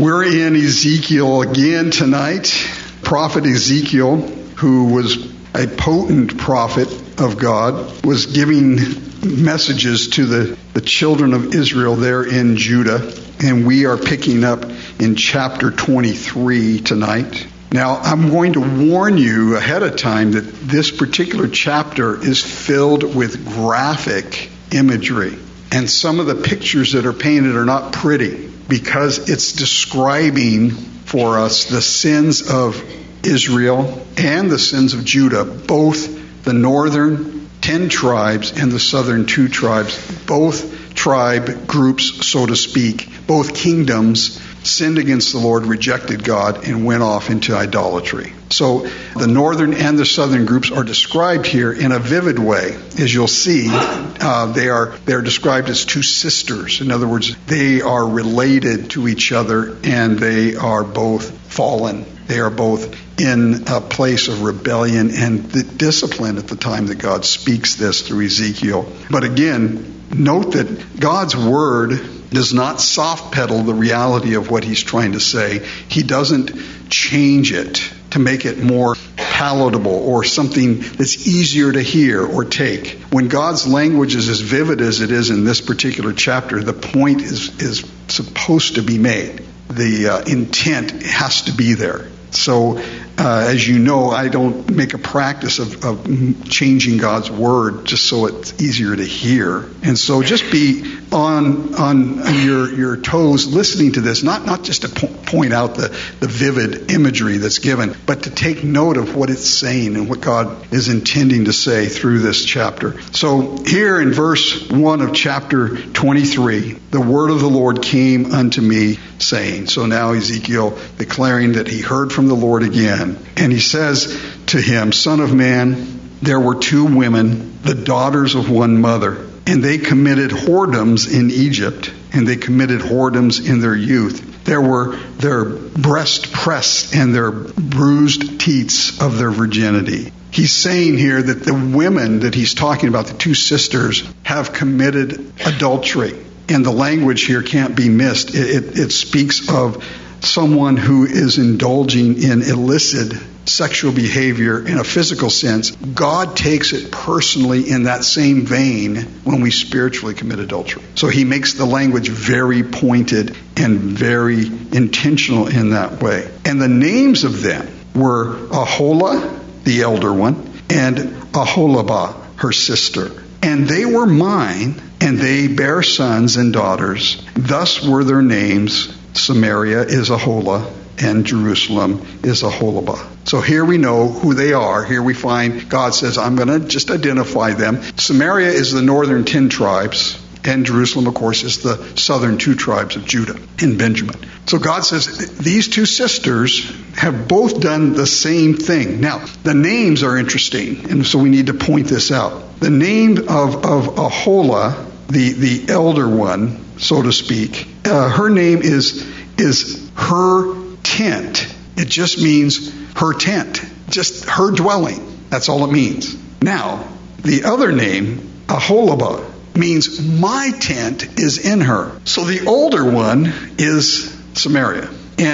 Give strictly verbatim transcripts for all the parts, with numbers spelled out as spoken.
We're in Ezekiel again tonight. Prophet Ezekiel, who was a potent prophet of God, was giving messages to the, the children of Israel there in Judah. And we are picking up in chapter twenty-three tonight. Now, I'm going to warn you ahead of time that this particular chapter is filled with graphic imagery. And some of the pictures that are painted are not pretty, because it's describing for us the sins of Israel and the sins of Judah, both the northern ten tribes and the southern two tribes, both tribe groups, so to speak, both kingdoms sinned against the Lord, rejected God, and went off into idolatry. So the northern and the southern groups are described here in a vivid way. As you'll see, uh, they are they are described as two sisters. In other words, they are related to each other, and they are both fallen. They are both in a place of rebellion and discipline at the time that God speaks this through Ezekiel. But again, note that God's word does not soft pedal the reality of what he's trying to say. He doesn't change it to make it more palatable or something that's easier to hear or take. When God's language is as vivid as it is in this particular chapter, the point is, is supposed to be made. The uh, intent has to be there. So, uh, as you know, I don't make a practice of, of changing God's word just so it's easier to hear. And so just be on on your your toes listening to this, not, not just to po- point out the, the vivid imagery that's given, but to take note of what it's saying and what God is intending to say through this chapter. So here in verse one of chapter twenty-three, the word of the Lord came unto me, saying. So now Ezekiel declaring that he heard from the Lord again. And he says to him, Son of man, there were two women, the daughters of one mother, and they committed whoredoms in Egypt, and they committed whoredoms in their youth. There were their breast pressed and their bruised teats of their virginity. He's saying here that the women that he's talking about, the two sisters, have committed adultery. And the language here can't be missed. It, it, it speaks of someone who is indulging in illicit sexual behavior in a physical sense. God takes it personally in that same vein when we spiritually commit adultery. So he makes the language very pointed and very intentional in that way. And the names of them were Aholah, the elder one, and Aholibah, her sister. And they were mine, and they bare sons and daughters. Thus were their names. Samaria is Aholah, and Jerusalem is Aholibah. So here we know who they are. Here we find God says, I'm going to just identify them. Samaria is the northern ten tribes, and Jerusalem, of course, is the southern two tribes of Judah and Benjamin. So God says, these two sisters have both done the same thing. Now, the names are interesting, and so we need to point this out. The name of, of Aholah, the, the elder one, so to speak, uh, her name is is her tent. It just means her tent, just her dwelling. That's all it means. Now, the other name, Aholibah, means my tent is in her. So the older one is Samaria.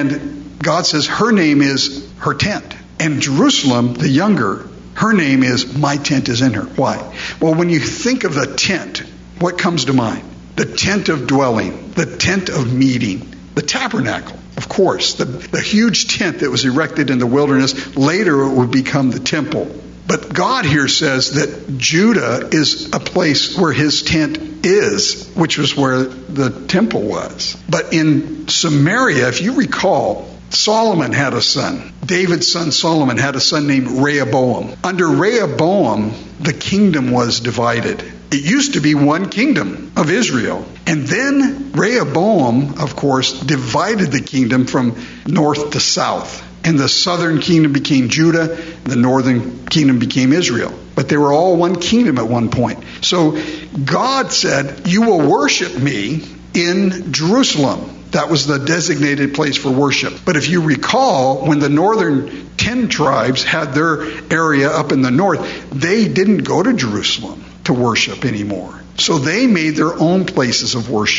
And God says her name is her tent. And Jerusalem, the younger, her name is my tent is in her. Why? Well, when you think of the tent, what comes to mind? The tent of dwelling, the tent of meeting, the tabernacle, of course, the, the huge tent that was erected in the wilderness. Later it would become the temple. But God here says that Judah is a place where his tent is, which was where the temple was. But in Samaria, if you recall, Solomon had a son. David's son Solomon had a son named Rehoboam. Under Rehoboam, the kingdom was divided. It used to be one kingdom of Israel. And then Rehoboam, of course, divided the kingdom from north to south. And the southern kingdom became Judah, the northern kingdom became Israel. But they were all one kingdom at one point. So God said, you will worship me in Jerusalem. That was the designated place for worship. But if you recall, when the northern ten tribes had their area up in the north, they didn't go to Jerusalem to worship anymore. So they made their own places of worship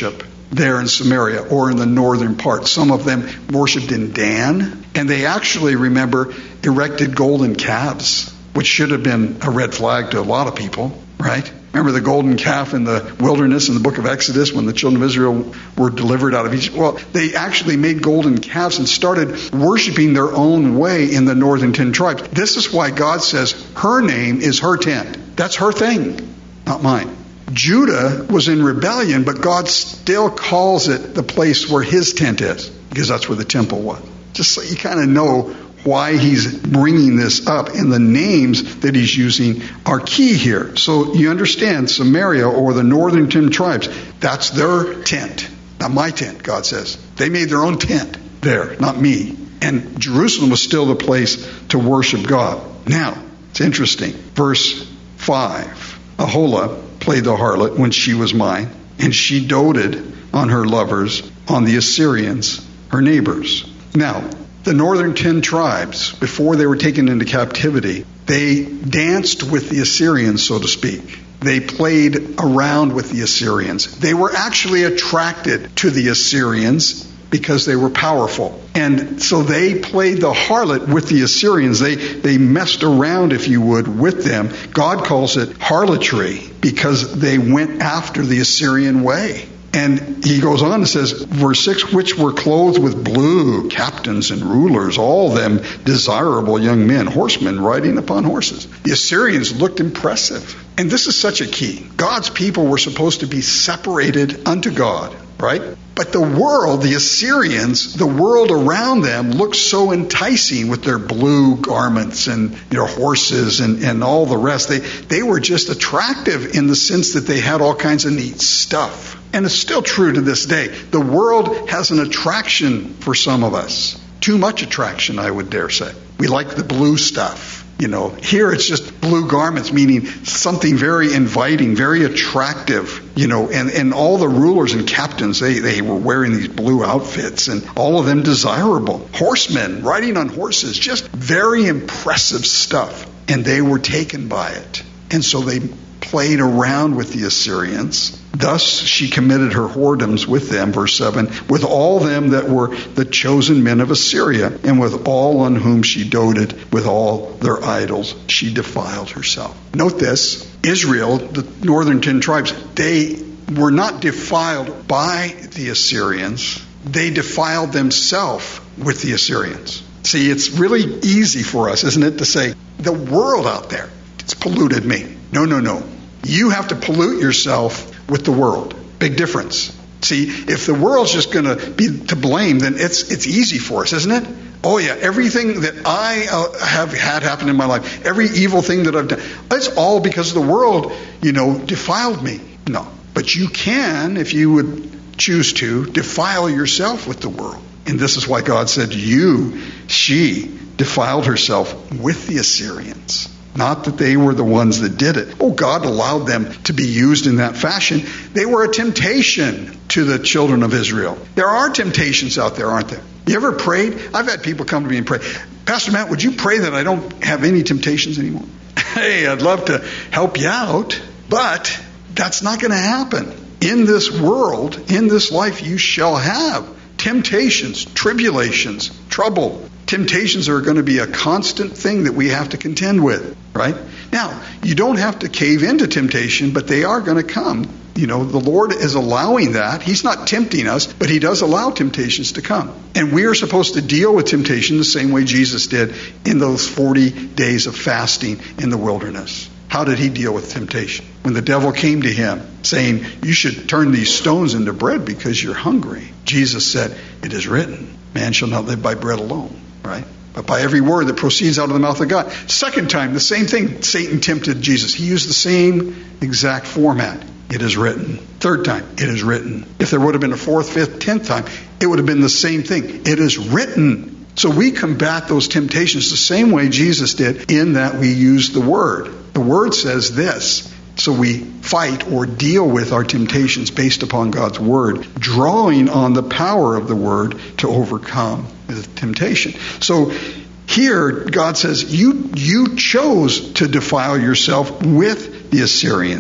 there in Samaria or in the northern part. Some of them worshipped in Dan, and they actually, remember, erected golden calves, which should have been a red flag to a lot of people, right? Remember the golden calf in the wilderness in the book of Exodus when the children of Israel were delivered out of Egypt? Well, they actually made golden calves and started worshiping their own way in the northern ten tribes. This is why God says her name is her tent. That's her thing, not mine. Judah was in rebellion, but God still calls it the place where his tent is, because that's where the temple was. Just so you kind of know why he's bringing this up, and the names that he's using are key here. So you understand, Samaria or the northern ten tribes, that's their tent, not my tent, God says. They made their own tent there, not me. And Jerusalem was still the place to worship God. Now, it's interesting. Verse five, Aholah played the harlot when she was mine, and she doted on her lovers, on the Assyrians, her neighbors. Now, the northern ten tribes, before they were taken into captivity, they danced with the Assyrians, so to speak. They played around with the Assyrians. They were actually attracted to the Assyrians because they were powerful. And so they played the harlot with the Assyrians. They, they messed around, if you would, with them. God calls it harlotry because they went after the Assyrian way. And he goes on and says, verse six, which were clothed with blue, captains and rulers, all of them desirable young men, horsemen riding upon horses. The Assyrians looked impressive. And this is such a key. God's people were supposed to be separated unto God, right? But the world, the Assyrians, the world around them looked so enticing with their blue garments and their horses and, and all the rest. They, they were just attractive in the sense that they had all kinds of neat stuff. And it's still true to this day. The world has an attraction for some of us. Too much attraction, I would dare say. We like the blue stuff. You know, here it's just blue garments, meaning something very inviting, very attractive, you know, and, and all the rulers and captains, they, they were wearing these blue outfits and all of them desirable. Horsemen riding on horses, just very impressive stuff. And they were taken by it. And so they played around with the Assyrians. Thus she committed her whoredoms with them, verse seven, with all them that were the chosen men of Assyria, and with all on whom she doted, with all their idols she defiled herself. Note this, Israel, the northern ten tribes, they were not defiled by the Assyrians. They defiled themselves with the Assyrians. See, it's really easy for us, isn't it, to say, the world out there, it's polluted me. No, no, no. You have to pollute yourself with the world. Big difference. See, if the world's just going to be to blame, then it's it's easy for us, isn't it? Oh yeah, everything that I uh, have had happen in my life, every evil thing that I've done, it's all because the world, you know, defiled me. No. But you can, if you would choose to, defile yourself with the world. And this is why God said, you, she defiled herself with the Assyrians. Not that they were the ones that did it. Oh, God allowed them to be used in that fashion. They were a temptation to the children of Israel. There are temptations out there, aren't there? You ever prayed? I've had people come to me and pray, Pastor Matt, would you pray that I don't have any temptations anymore? Hey, I'd love to help you out, but that's not going to happen. In this world, in this life, you shall have temptations, tribulations, trouble. Temptations are going to be a constant thing that we have to contend with, right? Now, you don't have to cave into temptation, but they are going to come. You know, the Lord is allowing that. He's not tempting us, but He does allow temptations to come. And we are supposed to deal with temptation the same way Jesus did in those forty days of fasting in the wilderness. How did He deal with temptation? When the devil came to Him saying, you should turn these stones into bread because you're hungry. Jesus said, it is written, man shall not live by bread alone. Right? But by every word that proceeds out of the mouth of God. Second time, the same thing. Satan tempted Jesus. He used the same exact format. It is written. Third time, it is written. If there would have been a fourth, fifth, tenth time, it would have been the same thing. It is written. So we combat those temptations the same way Jesus did, in that we use the Word. The Word says this. So we fight or deal with our temptations based upon God's Word, drawing on the power of the Word to overcome the temptation. So here God says, you, you chose to defile yourself with the Assyrians.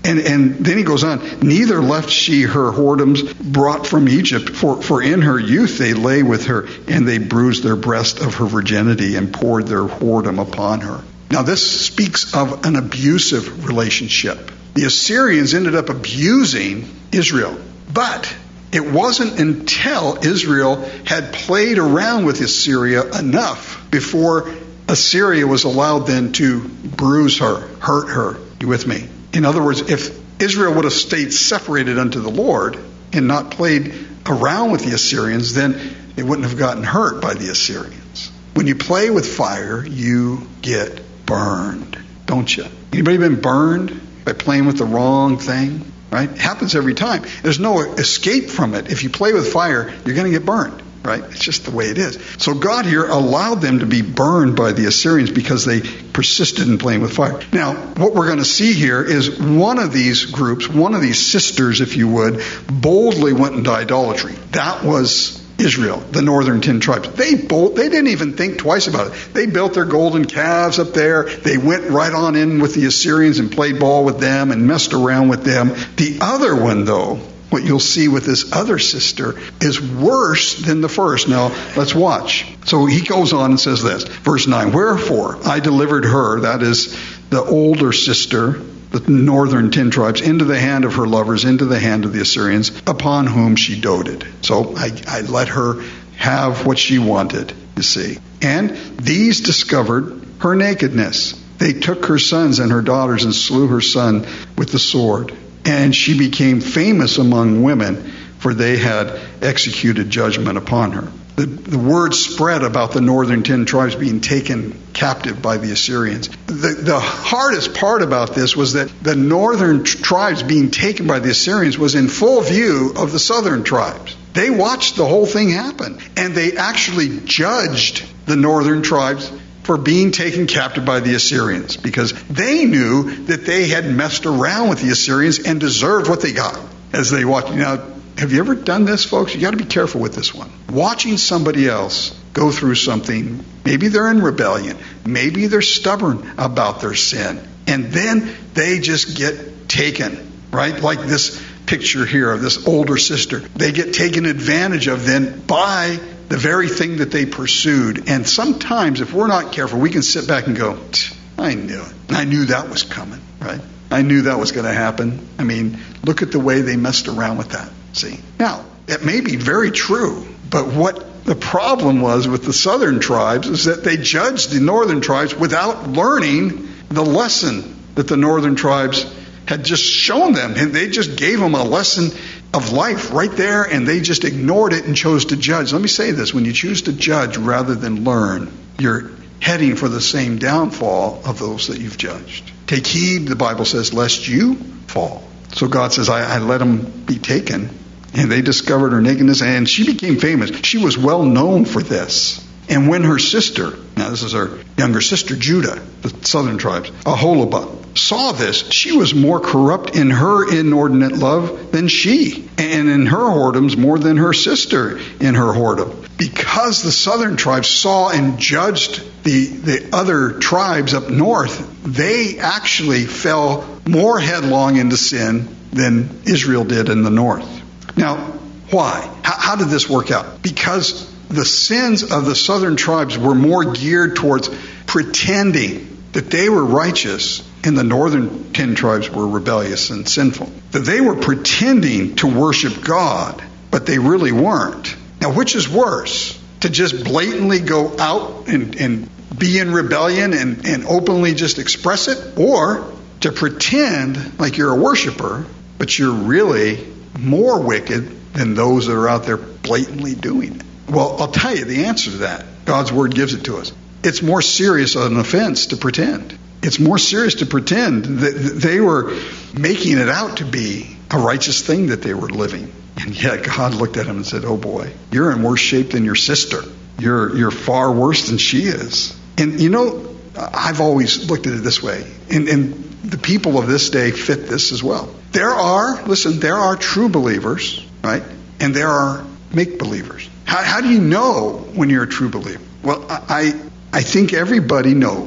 And and then he goes on, neither left she her whoredoms brought from Egypt, for, for in her youth they lay with her, and they bruised their breast of her virginity and poured their whoredom upon her. Now this speaks of an abusive relationship. The Assyrians ended up abusing Israel. But it wasn't until Israel had played around with Assyria enough before Assyria was allowed then to bruise her, hurt her. You with me? In other words, if Israel would have stayed separated unto the Lord and not played around with the Assyrians, then they wouldn't have gotten hurt by the Assyrians. When you play with fire, you get burned, don't you? Anybody been burned by playing with the wrong thing? Right? It happens every time. There's no escape from it. If you play with fire, you're going to get burned. Right? It's just the way it is. So God here allowed them to be burned by the Assyrians because they persisted in playing with fire. Now, what we're going to see here is one of these groups, one of these sisters, if you would, boldly went into idolatry. That was Israel, the northern ten tribes. They bold, they didn't even think twice about it. They built their golden calves up there. They went right on in with the Assyrians and played ball with them and messed around with them. The other one, though, what you'll see with this other sister is worse than the first. Now, let's watch. So he goes on and says this, verse nine, wherefore I delivered her, that is the older sister, the northern ten tribes, into the hand of her lovers, into the hand of the Assyrians, upon whom she doted. So I, I let her have what she wanted, you see. And these discovered her nakedness. They took her sons and her daughters and slew her son with the sword. And she became famous among women, for they had executed judgment upon her. The, the word spread about the northern ten tribes being taken captive by the Assyrians. The, the hardest part about this was that the northern tribes being taken by the Assyrians was in full view of the southern tribes. They watched the whole thing happen, and they actually judged the northern tribes for being taken captive by the Assyrians, because they knew that they had messed around with the Assyrians and deserved what they got as they watched. Now, have you ever done this, folks? You got to be careful with this one. Watching somebody else go through something, maybe they're in rebellion, maybe they're stubborn about their sin, and then they just get taken, right? Like this picture here of this older sister. They get taken advantage of then by the very thing that they pursued. And sometimes, if we're not careful, we can sit back and go, I knew it. I knew that was coming, right? I knew that was going to happen. I mean, look at the way they messed around with that. See? Now, it may be very true, but what the problem was with the southern tribes is that they judged the northern tribes without learning the lesson that the northern tribes had just shown them. And they just gave them a lesson of life right there, and they just ignored it and chose to judge. Let me say this. When you choose to judge rather than learn, you're heading for the same downfall of those that you've judged. Take heed, the Bible says, lest you fall. So God says, I, I let them be taken. And they discovered her nakedness, and she became famous. She was well known for this. And when her sister, now this is her younger sister, Judah, the southern tribes, Aholibah, saw this, she was more corrupt in her inordinate love than she, and in her whoredoms more than her sister in her whoredom. Because the southern tribes saw and judged the, the other tribes up north, they actually fell more headlong into sin than Israel did in the north. Now, why? How, how did this work out? Because the sins of the southern tribes were more geared towards pretending that they were righteous, and the northern ten tribes were rebellious and sinful. That they were pretending to worship God, but they really weren't. Now, which is worse? To just blatantly go out and, and be in rebellion and, and openly just express it? Or to pretend like you're a worshiper, but you're really more wicked than those that are out there blatantly doing it? Well, I'll tell you the answer to that. God's Word gives it to us. It's more serious an offense to pretend. It's more serious to pretend that they were making it out to be a righteous thing that they were living. And yet God looked at him and said, oh boy, you're in worse shape than your sister. You're, you're far worse than she is. And you know, I've always looked at it this way. And, and the people of this day fit this as well. There are, listen, there are true believers, right? And there are make-believers. How, how do you know when you're a true believer? Well, I, I think everybody knows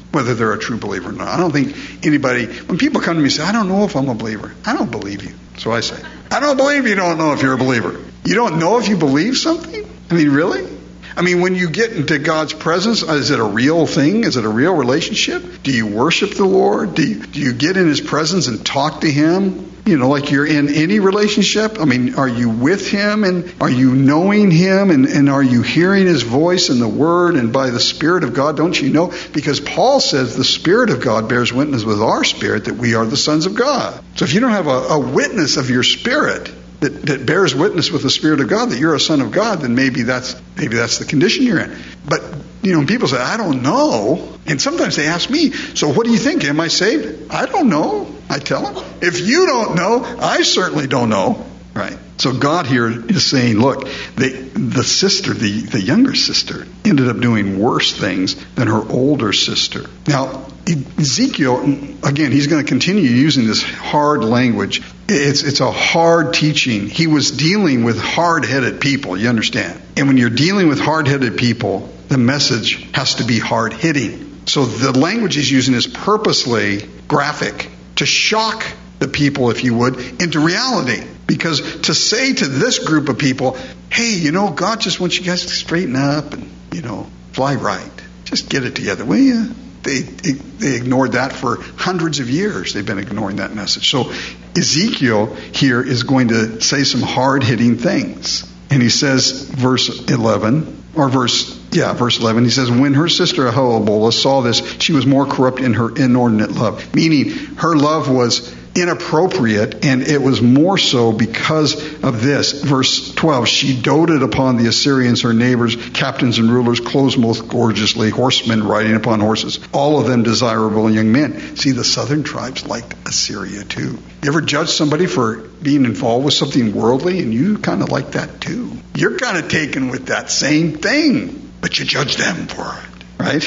whether they're a true believer or not. I don't think anybody, when people come to me and say, I don't know if I'm a believer, I don't believe you. So I say, I don't believe you don't know if you're a believer. You don't know if you believe something? I mean, really? I mean, when you get into God's presence, is it a real thing? Is it a real relationship? Do you worship the Lord? Do you, do you get in His presence and talk to Him? You know, like you're in any relationship? I mean, are you with Him, and are you knowing Him, and, and are you hearing His voice in the Word and by the Spirit of God? Don't you know? Because Paul says the Spirit of God bears witness with our spirit that we are the sons of God. So if you don't have a, a witness of your spirit that, that bears witness with the Spirit of God that you're a son of God, then maybe that's maybe that's the condition you're in. But, you know, when people say, I don't know, and sometimes they ask me, so what do you think? Am I saved? I don't know. I tell them. If you don't know, I certainly don't know. Right? So God here is saying, look, they, the sister, the, the younger sister, ended up doing worse things than her older sister. Now, Ezekiel, again, he's going to continue using this hard language. It's, it's a hard teaching. He was dealing with hard-headed people, you understand? And when you're dealing with hard-headed people, the message has to be hard-hitting. So the language he's using is purposely graphic, to shock the people, if you would, into reality. Because to say to this group of people, hey, you know, God just wants you guys to straighten up and, you know, fly right. Just get it together, will you? They, they ignored that for hundreds of years. They've been ignoring that message. So Ezekiel here is going to say some hard-hitting things. And he says, verse eleven, or verse, yeah, verse eleven, he says, when her sister Ahobola saw this, she was more corrupt in her inordinate love. Meaning, her love was inappropriate, and it was more so because of this. Verse twelve, she doted upon the Assyrians, her neighbors, captains and rulers, clothed most gorgeously, horsemen riding upon horses, all of them desirable young men. See, the southern tribes liked Assyria too. You ever judge somebody for being involved with something worldly, and you kind of like that too? You're kind of taken with that same thing, but you judge them for it, right?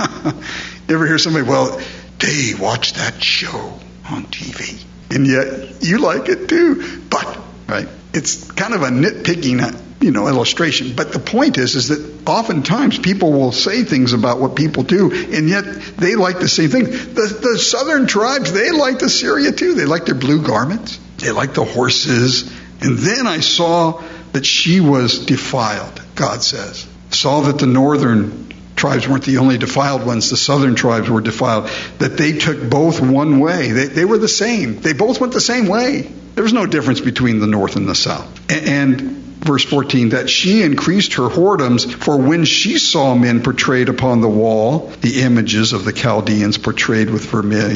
You ever hear somebody, well, they watch that show on T V, and yet you like it too, but, right? It's kind of a nitpicking, you know, illustration. But the point is, is that oftentimes people will say things about what people do, and yet they like the same thing. The, the southern tribes, they liked Assyria too. They liked their blue garments. They liked the horses. And then I saw that she was defiled, God says. Saw that the northern tribes weren't the only defiled ones. The southern tribes were defiled. That they took both one way. They, they were the same. They both went the same way. There was no difference between the north and the south. And, and verse fourteen, that she increased her whoredoms, for when she saw men portrayed upon the wall, the images of the Chaldeans portrayed with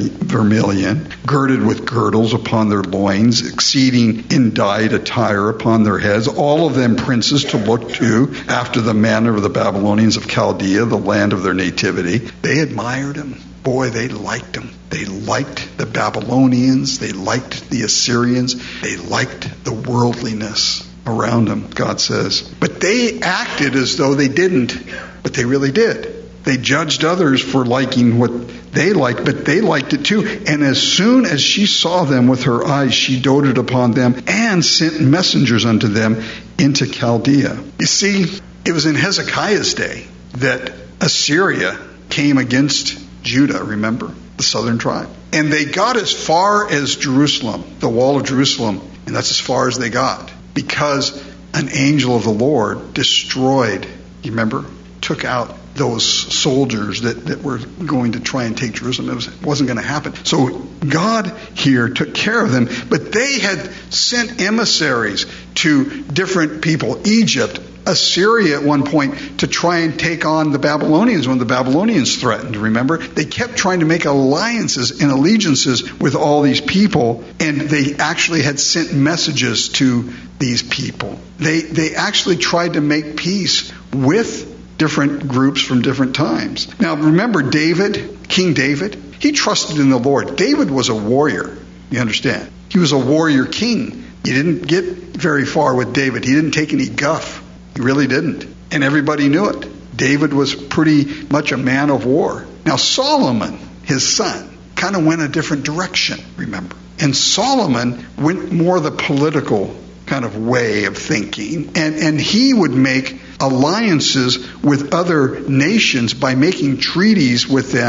vermilion, girded with girdles upon their loins, exceeding in dyed attire upon their heads, all of them princes to look to, after the manner of the Babylonians of Chaldea, the land of their nativity. They admired them. Boy, they liked them. They liked the Babylonians. They liked the Assyrians. They liked the worldliness around them, God says. But they acted as though they didn't, but they really did. They judged others for liking what they liked, but they liked it too. And as soon as she saw them with her eyes, she doted upon them and sent messengers unto them into Chaldea. You see, it was in Hezekiah's day that Assyria came against Judah, remember? The southern tribe. And they got as far as Jerusalem, the wall of Jerusalem, and that's as far as they got. Because an angel of the Lord destroyed, you remember, took out those soldiers that, that were going to try and take Jerusalem. It, was, it wasn't going to happen. So God here took care of them, but they had sent emissaries to different people, Egypt, Assyria at one point, to try and take on the Babylonians when the Babylonians threatened, remember? They kept trying to make alliances and allegiances with all these people, and they actually had sent messages to these people. They they actually tried to make peace with different groups from different times. Now remember David, King David, he trusted in the Lord. David was a warrior, you understand? He was a warrior king. You didn't get very far with David. He didn't take any guff. He really didn't. And everybody knew it. David was pretty much a man of war. Now Solomon, his son, kind of went a different direction, remember? And Solomon went more the political kind of way of thinking. And, and he would make alliances with other nations by making treaties with them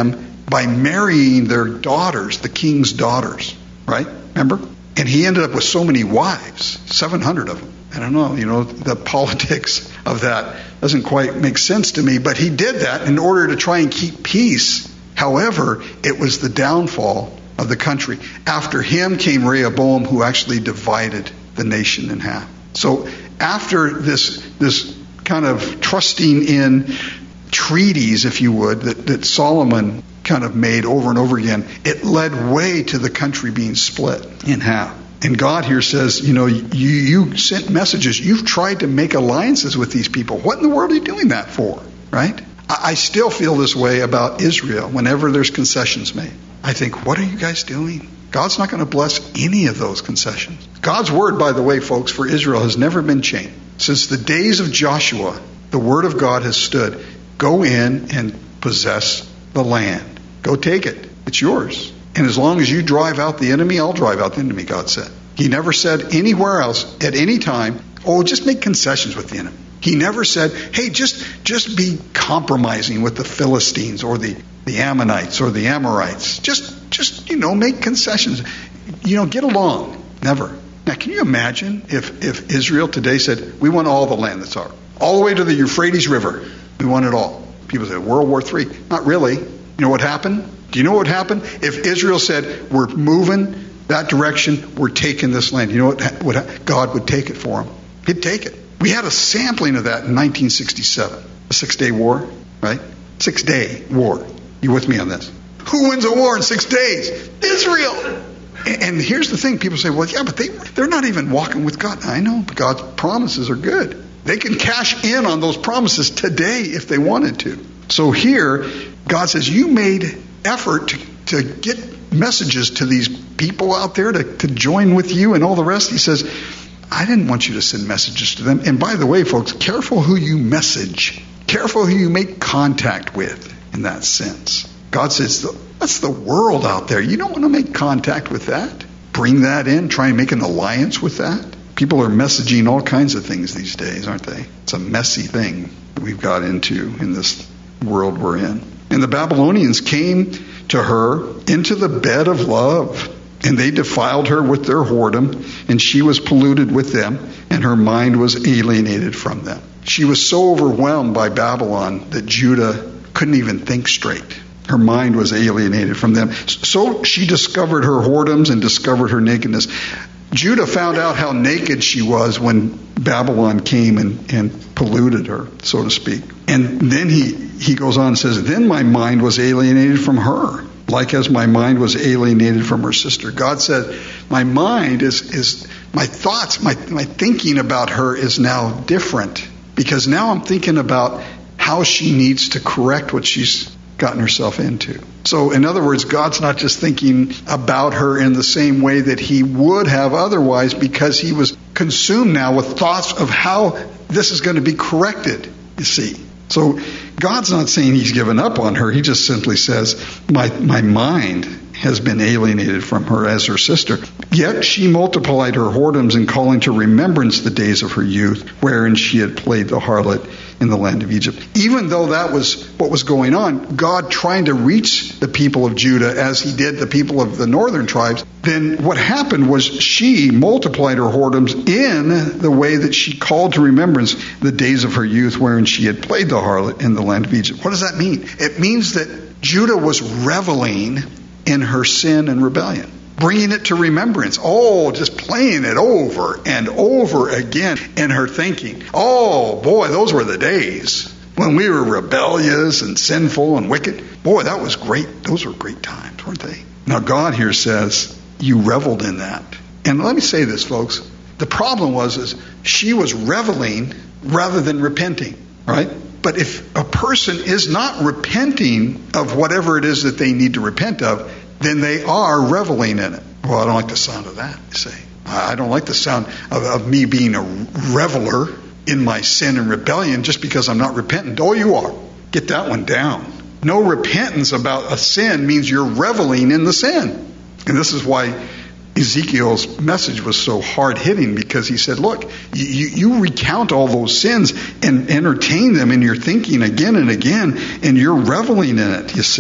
by marrying their daughters, the king's daughters, right? Remember? And he ended up with so many wives, seven hundred of them. I don't know, you know, the politics of that doesn't quite make sense to me, but he did that in order to try and keep peace. However, it was the downfall of the country. After him came Rehoboam, who actually divided the nation in half. So after this, this kind of trusting in treaties, if you would, that, that Solomon kind of made over and over again, it led way to the country being split in half. And God here says, you know, you, you sent messages. You've tried to make alliances with these people. What in the world are you doing that for? Right? I, I still feel this way about Israel whenever there's concessions made. I think, what are you guys doing? God's not going to bless any of those concessions. God's word, by the way, folks, for Israel has never been changed. Since the days of Joshua, the word of God has stood. Go in and possess the land. Go take it. It's yours. And as long as you drive out the enemy, I'll drive out the enemy, God said. He never said anywhere else at any time, oh, just make concessions with the enemy. He never said, hey, just just be compromising with the Philistines or the, the Ammonites or the Amorites. Just, just, you know, make concessions. You know, get along. Never. Now, can you imagine if, if Israel today said, we want all the land that's ours, all the way to the Euphrates River. We want it all. People say, World War Three. Not really. You know what happened? Do you know what would happen? If Israel said, we're moving that direction, we're taking this land. You know what, what God would take it for them? He'd take it. We had a sampling of that in nineteen sixty-seven. A six-day war, right? Six-day war. You with me on this? Who wins a war in six days? Israel. And here's the thing. People say, well, yeah, but they, they're not even walking with God. I know, but God's promises are good. They can cash in on those promises today if they wanted to. So here, God says, you made effort to, to get messages to these people out there to, to join with you and all the rest. He says, I didn't want you to send messages to them. And by the way, folks, careful who you message. Careful who you make contact with in that sense. God says, that's the world out there. You don't want to make contact with that. Bring that in. Try and make an alliance with that. People are messaging all kinds of things these days, aren't they? It's a messy thing that we've got into in this world we're in. And the Babylonians came to her into the bed of love, and they defiled her with their whoredom, and she was polluted with them, and her mind was alienated from them. She was so overwhelmed by Babylon that Judah couldn't even think straight. Her mind was alienated from them. So she discovered her whoredoms and discovered her nakedness. Judah found out how naked she was when Babylon came and, and polluted her, so to speak. And then he, he goes on and says, then my mind was alienated from her, like as my mind was alienated from her sister. God said, my mind is, is my thoughts, my, my thinking about her is now different, because now I'm thinking about how she needs to correct what she's gotten herself into. So in other words, God's not just thinking about her in the same way that he would have otherwise, because he was consumed now with thoughts of how this is going to be corrected, you see. So God's not saying he's given up on her. He just simply says, my, my mind has been alienated from her as her sister. Yet she multiplied her whoredoms in calling to remembrance the days of her youth, wherein she had played the harlot in the land of Egypt. Even though that was what was going on, God trying to reach the people of Judah as he did the people of the northern tribes, then what happened was she multiplied her whoredoms in the way that she called to remembrance the days of her youth, wherein she had played the harlot in the land of Egypt. What does that mean? It means that Judah was reveling in her sin and rebellion, bringing it to remembrance. Oh, just playing it over and over again in her thinking. Oh, boy, those were the days when we were rebellious and sinful and wicked. Boy, that was great. Those were great times, weren't they? Now, God here says, you reveled in that. And let me say this, folks. The problem was is she was reveling rather than repenting, right? But if a person is not repenting of whatever it is that they need to repent of, then they are reveling in it. Well, I don't like the sound of that, you say. I don't like the sound of, of me being a reveler in my sin and rebellion just because I'm not repentant. Oh, you are. Get that one down. No repentance about a sin means you're reveling in the sin. And this is why Ezekiel's message was so hard-hitting, because he said, look, you, you recount all those sins and entertain them in your thinking again and again, and you're reveling in it, you see.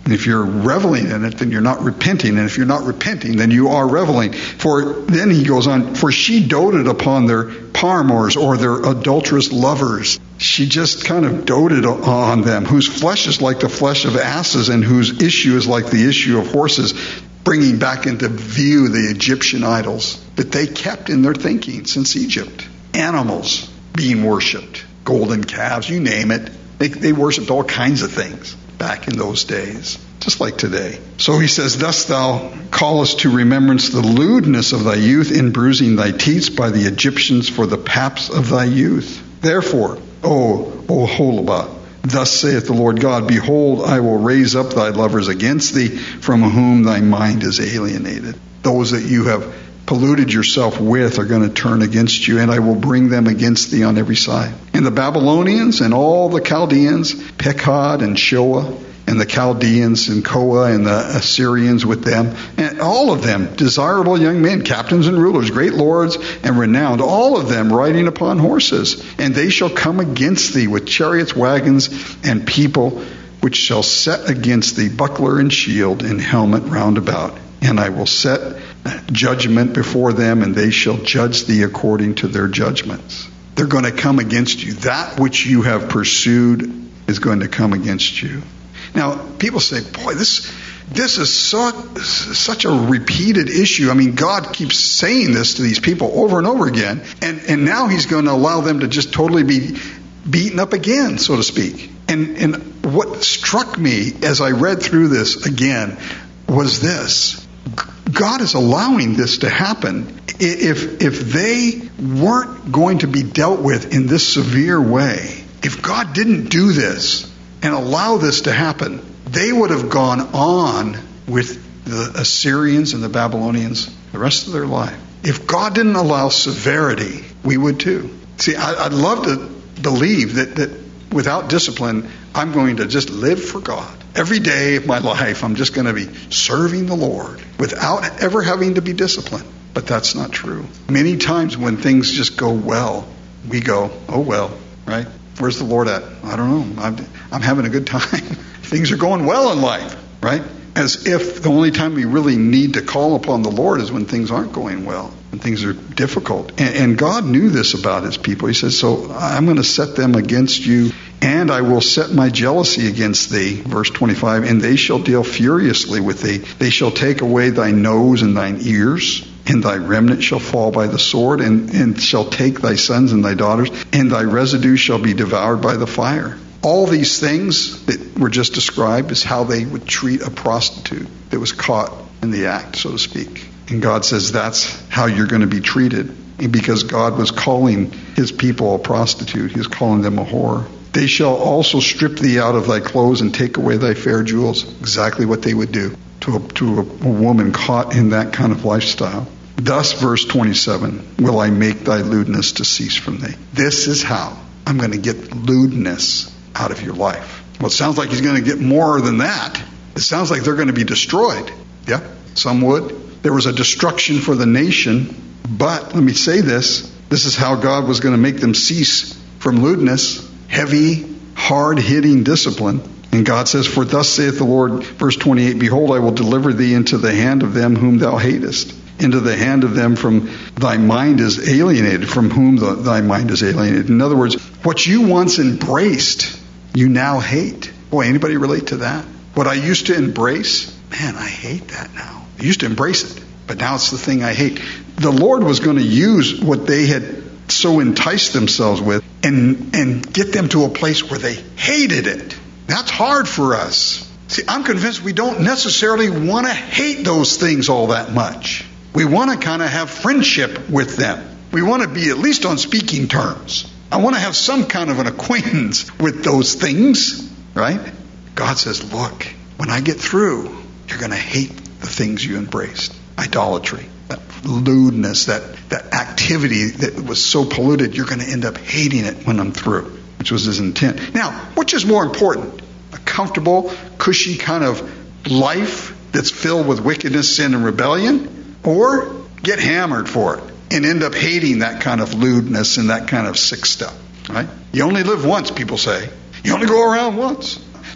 And if you're reveling in it, then you're not repenting. And if you're not repenting, then you are reveling. For then he goes on, for she doted upon their paramours or their adulterous lovers. She just kind of doted on them, whose flesh is like the flesh of asses and whose issue is like the issue of horses, bringing back into view the Egyptian idols that they kept in their thinking since Egypt. Animals being worshipped, golden calves, you name it. They, they worshipped all kinds of things back in those days, just like today. So he says, thus thou callest to remembrance the lewdness of thy youth in bruising thy teats by the Egyptians for the paps of thy youth. Therefore, O, O Holabah, thus saith the Lord God, behold, I will raise up thy lovers against thee, from whom thy mind is alienated. Those that you have polluted yourself with are going to turn against you, and I will bring them against thee on every side. And the Babylonians and all the Chaldeans, Pekod and Shoah, and the Chaldeans and Koah and the Assyrians with them, and all of them, desirable young men, captains and rulers, great lords and renowned, all of them riding upon horses. And they shall come against thee with chariots, wagons, and people, which shall set against thee buckler and shield and helmet round about. And I will set judgment before them, and they shall judge thee according to their judgments. They're going to come against you. That which you have pursued is going to come against you. Now, people say, boy, this this is so, such a repeated issue. I mean, God keeps saying this to these people over and over again, and, and now he's going to allow them to just totally be beaten up again, so to speak. And, and what struck me as I read through this again was this. God is allowing this to happen. If, if they weren't going to be dealt with in this severe way, if God didn't do this and allow this to happen, they would have gone on with the Assyrians and the Babylonians the rest of their life. If God didn't allow severity, we would too. See, I, I'd love to believe that, that without discipline, I'm going to just live for God. Every day of my life, I'm just going to be serving the Lord without ever having to be disciplined. But that's not true. Many times when things just go well, we go, oh well, right? Where's the Lord at? I don't know. I'm, I'm having a good time. Things are going well in life, right? As if the only time we really need to call upon the Lord is when things aren't going well, when things are difficult. And, and God knew this about his people. He says, so I'm going to set them against you, and I will set my jealousy against thee, verse twenty-five, and they shall deal furiously with thee. They shall take away thy nose and thine ears, and thy remnant shall fall by the sword, and, and shall take thy sons and thy daughters, and thy residue shall be devoured by the fire. All these things that were just described is how they would treat a prostitute that was caught in the act, so to speak. And God says that's how you're going to be treated. And because God was calling his people a prostitute, he was calling them a whore. They shall also strip thee out of thy clothes and take away thy fair jewels. Exactly what they would do to a, to a, a woman caught in that kind of lifestyle. Thus, verse twenty-seven, will I make thy lewdness to cease from thee. This is how I'm going to get lewdness out of your life. Well, it sounds like he's going to get more than that. It sounds like they're going to be destroyed. Yeah, some would. There was a destruction for the nation, but let me say this. This is how God was going to make them cease from lewdness. Heavy, hard-hitting discipline. And God says, for thus saith the Lord, verse twenty-eight, behold, I will deliver thee into the hand of them whom thou hatest, into the hand of them from thy mind is alienated, from whom the, thy mind is alienated. In other words, what you once embraced, you now hate. Boy, anybody relate to that? What I used to embrace, man, I hate that now. I used to embrace it, but now it's the thing I hate. The Lord was going to use what they had so enticed themselves with and and get them to a place where they hated it. That's hard for us. See, I'm convinced we don't necessarily want to hate those things all that much. We want to kind of have friendship with them. We want to be at least on speaking terms. I want to have some kind of an acquaintance with those things, right? God says, look, when I get through, you're going to hate the things you embraced. Idolatry, that lewdness, that, that activity that was so polluted, you're going to end up hating it when I'm through, which was his intent. Now, which is more important? A comfortable, cushy kind of life that's filled with wickedness, sin, and rebellion? Or get hammered for it and end up hating that kind of lewdness and that kind of sick stuff, right? You only live once, people say. You only go around once.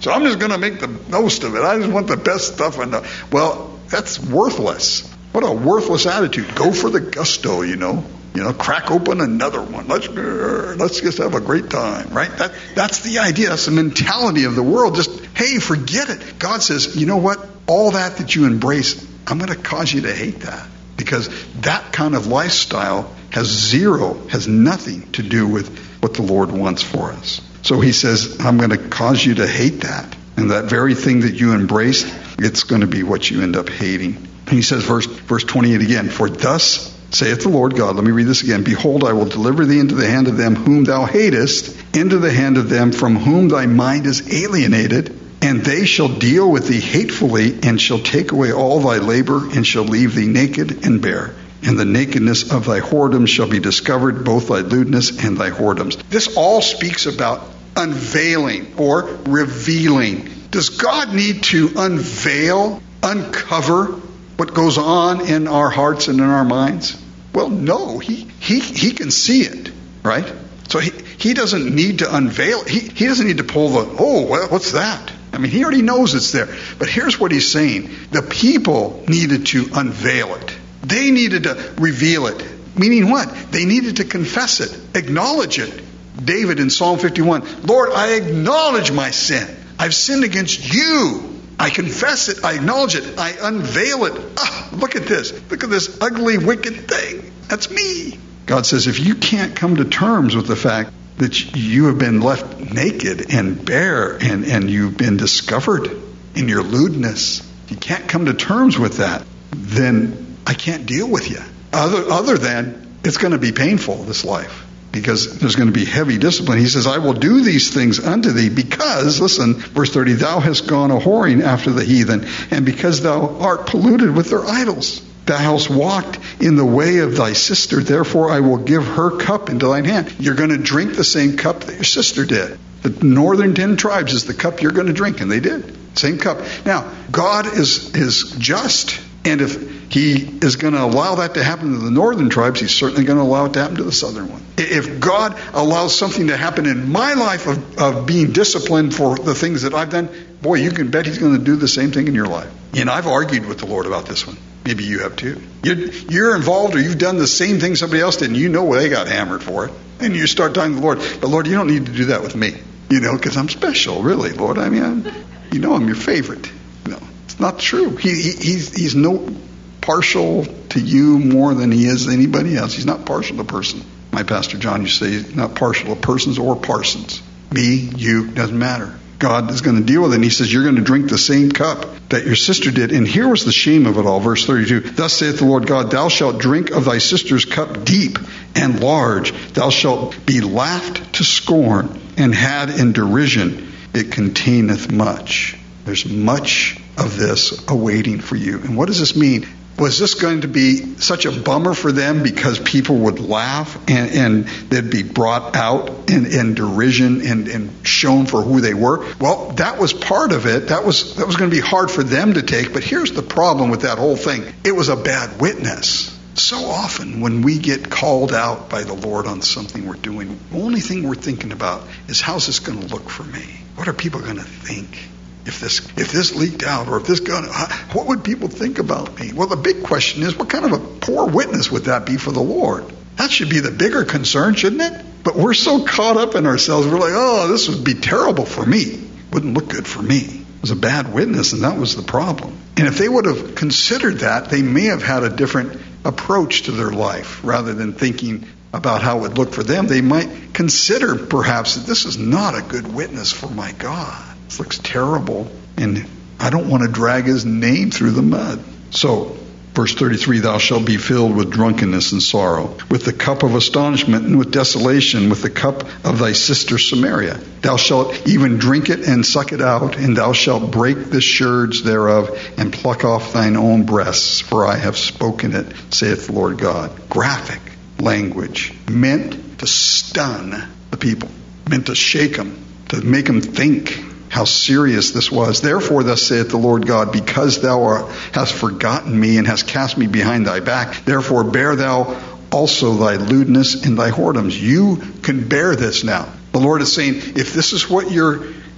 So I'm just going to make the most of it. I just want the best stuff. And the, well, that's worthless. What a worthless attitude. Go for the gusto, you know. You know, crack open another one. Let's let's just have a great time, right? That that's the idea. That's the mentality of the world. Just, hey, forget it. God says, you know what? All that that you embrace, I'm going to cause you to hate that. Because that kind of lifestyle has zero, has nothing to do with what the Lord wants for us. So he says, I'm going to cause you to hate that. And that very thing that you embraced, it's going to be what you end up hating. And he says, verse, verse twenty-eight again, for thus saith the Lord God, let me read this again. Behold, I will deliver thee into the hand of them whom thou hatest, into the hand of them from whom thy mind is alienated, and they shall deal with thee hatefully, and shall take away all thy labor, and shall leave thee naked and bare. And the nakedness of thy whoredoms shall be discovered, both thy lewdness and thy whoredoms. This all speaks about unveiling or revealing. Does God need to unveil, uncover what goes on in our hearts and in our minds? Well, no, he he he can see it, right? So he, he doesn't need to unveil. He, he doesn't need to pull the, oh, what's that? I mean, he already knows it's there. But here's what he's saying. The people needed to unveil it. They needed to reveal it. Meaning what? They needed to confess it, acknowledge it. David in Psalm fifty-one, Lord, I acknowledge my sin. I've sinned against you. I confess it. I acknowledge it. I unveil it. Ah, look at this. Look at this ugly, wicked thing. That's me. God says, if you can't come to terms with the fact that you have been left naked and bare and, and you've been discovered in your lewdness, if you can't come to terms with that, then I can't deal with you. Other, other than it's going to be painful, this life. Because there's going to be heavy discipline. He says, I will do these things unto thee because, listen, verse thirty, thou hast gone a whoring after the heathen, and because thou art polluted with their idols. Thou hast walked in the way of thy sister, therefore I will give her cup into thine hand. You're going to drink the same cup that your sister did. The northern ten tribes is the cup you're going to drink, and they did. Same cup. Now, God is, is just, and if he is going to allow that to happen to the northern tribes, he's certainly going to allow it to happen to the southern one. If God allows something to happen in my life of, of being disciplined for the things that I've done, boy, you can bet he's going to do the same thing in your life. And I've argued with the Lord about this one. Maybe you have too. You're, you're involved or you've done the same thing somebody else did, and you know they got hammered for it. And you start talking to the Lord, but Lord, you don't need to do that with me. You know, because I'm special, really, Lord. I mean, I'm, you know I'm your favorite. No, it's not true. He, he, he's, he's no partial to you more than he is anybody else. He's not partial to person. My Pastor John used to say he's not partial to persons or parsons. Me, you, doesn't matter. God is going to deal with it. And he says, you're going to drink the same cup that your sister did. And here was the shame of it all. Verse thirty-two, thus saith the Lord God, thou shalt drink of thy sister's cup deep and large. Thou shalt be laughed to scorn and had in derision. It containeth much. There's much of this awaiting for you. And what does this mean? Was this going to be such a bummer for them because people would laugh and, and they'd be brought out in, in derision and, and shown for who they were? Well, that was part of it. That was that was going to be hard for them to take. But here's the problem with that whole thing. It was a bad witness. So often when we get called out by the Lord on something we're doing, the only thing we're thinking about is how's this going to look for me? What are people going to think? If this if this leaked out, or if this got, what would people think about me? Well, the big question is, what kind of a poor witness would that be for the Lord? That should be the bigger concern, shouldn't it? But we're so caught up in ourselves, we're like, oh, this would be terrible for me. Wouldn't look good for me. It was a bad witness, and that was the problem. And if they would have considered that, they may have had a different approach to their life. Rather than thinking about how it would look for them, they might consider perhaps that this is not a good witness for my God. This looks terrible, and I don't want to drag his name through the mud. So, verse thirty-three, thou shalt be filled with drunkenness and sorrow, with the cup of astonishment and with desolation, with the cup of thy sister Samaria. Thou shalt even drink it and suck it out, and thou shalt break the sherds thereof, and pluck off thine own breasts, for I have spoken it, saith the Lord God. Graphic language, meant to stun the people, meant to shake them, to make them think how serious this was. Therefore, thus saith the Lord God, because thou art, hast forgotten me and hast cast me behind thy back, therefore bear thou also thy lewdness and thy whoredoms. You can bear this now. The Lord is saying, if this is what you're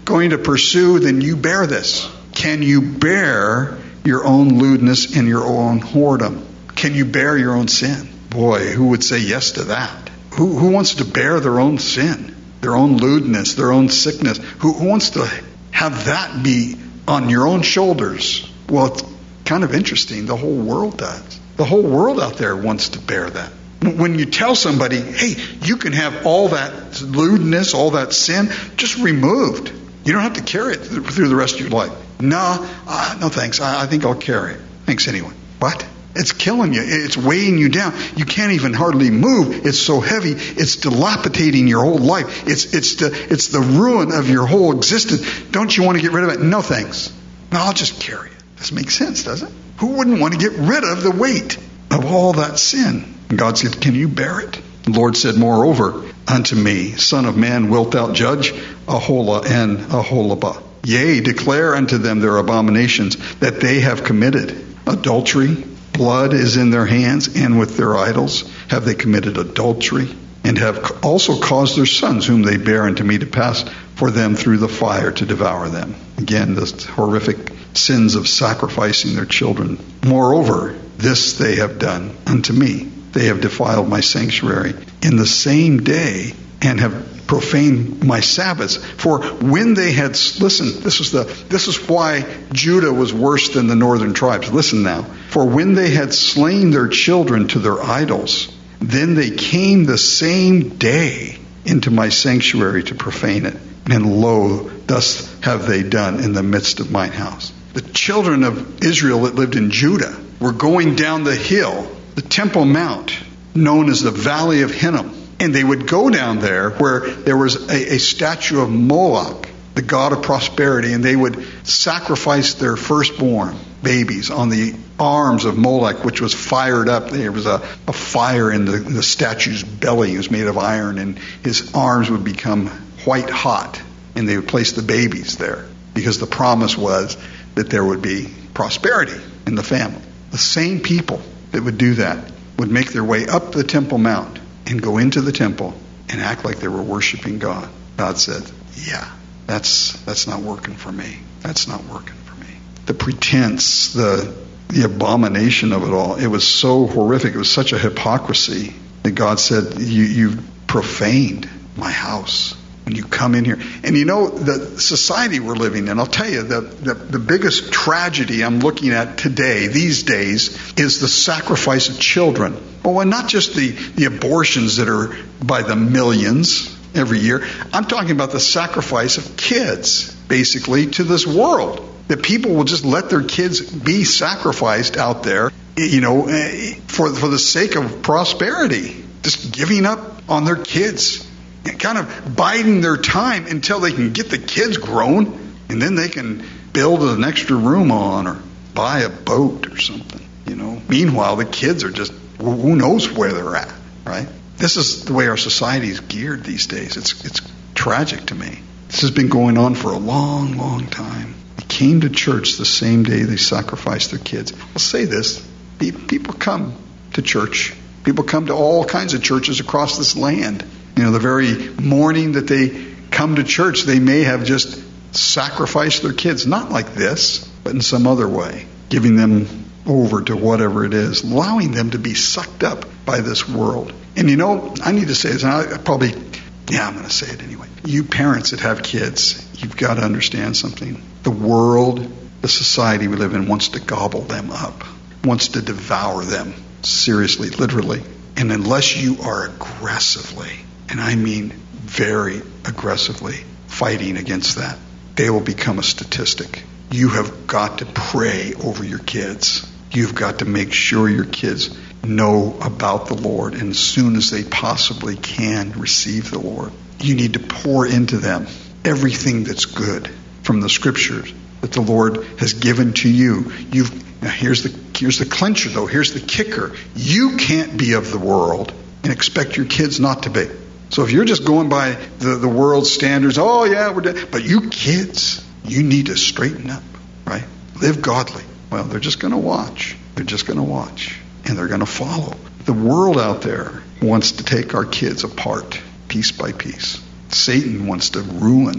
going to pursue, then you bear this. Can you bear your own lewdness and your own whoredom? Can you bear your own sin? Boy, who would say yes to that? Who, who wants to bear their own sin, their own lewdness, their own sickness? Who, who wants to have that be on your own shoulders? Well, it's kind of interesting. The whole world does. The whole world out there wants to bear that. When you tell somebody, hey, you can have all that lewdness, all that sin, just removed. You don't have to carry it through the rest of your life. No, uh, no thanks. I, I think I'll carry it. Thanks anyway. What? It's killing you. It's weighing you down. You can't even hardly move. It's so heavy. It's dilapidating your whole life. It's it's the it's the ruin of your whole existence. Don't you want to get rid of it? No thanks. No, I'll just carry it. This makes sense, doesn't it? Who wouldn't want to get rid of the weight of all that sin? And God said, can you bear it? The Lord said, moreover, unto me, Son of man, wilt thou judge Aholah and Aholibah? Yea, declare unto them their abominations that they have committed. Adultery, blood is in their hands, and with their idols have they committed adultery, and have also caused their sons, whom they bear unto me, to pass for them through the fire to devour them. Again, the horrific sins of sacrificing their children. Moreover, this they have done unto me. They have defiled my sanctuary in the same day, and have profaned my Sabbaths. For when they had, listen, this is the this is why Judah was worse than the northern tribes. Listen now. For when they had slain their children to their idols, then they came the same day into my sanctuary to profane it. And lo, thus have they done in the midst of mine house. The children of Israel that lived in Judah were going down the hill, the Temple Mount, known as the Valley of Hinnom. And they would go down there where there was a, a statue of Moloch, the god of prosperity, and they would sacrifice their firstborn babies on the arms of Moloch, which was fired up. There was a, a fire in the, the statue's belly. It was made of iron, and his arms would become white hot, and they would place the babies there because the promise was that there would be prosperity in the family. The same people that would do that would make their way up the Temple Mount and go into the temple and act like they were worshiping God. God said, yeah, that's that's not working for me. That's not working for me. The pretense, the the abomination of it all, it was so horrific. It was such a hypocrisy that God said, you, you've profaned my house when you come in here. And you know, the society we're living in, I'll tell you, the, the, the biggest tragedy I'm looking at today, these days, is the sacrifice of children. Oh, and not just the, the abortions that are by the millions every year. I'm talking about the sacrifice of kids, basically, to this world. That people will just let their kids be sacrificed out there, you know, for, for the sake of prosperity. Just giving up on their kids. And kind of biding their time until they can get the kids grown, and then they can build an extra room on or buy a boat or something, you know. Meanwhile, the kids are just, who knows where they're at, right? This is the way our society is geared these days. It's it's tragic to me. This has been going on for a long, long time. They came to church the same day they sacrificed their kids. I'll say this, people come to church. People come to all kinds of churches across this land. You know, the very morning that they come to church, they may have just sacrificed their kids, not like this, but in some other way, giving them over to whatever it is, allowing them to be sucked up by this world. And you know, I need to say this, and I probably, yeah, I'm going to say it anyway. You parents that have kids, you've got to understand something. The world, the society we live in wants to gobble them up, wants to devour them, seriously, literally. And unless you are aggressively, and I mean very aggressively, fighting against that, they will become a statistic. You have got to pray over your kids. You've got to make sure your kids know about the Lord, and as soon as they possibly can, receive the Lord. You need to pour into them everything that's good from the Scriptures that the Lord has given to you. You've now here's the here's the clincher though. Here's the kicker. You can't be of the world and expect your kids not to be. So if you're just going by the, the world's standards, oh yeah, we're dead. But you kids, you need to straighten up, right? Live godly. Well, they're just going to watch. They're just going to watch. And they're going to follow. The world out there wants to take our kids apart, piece by piece. Satan wants to ruin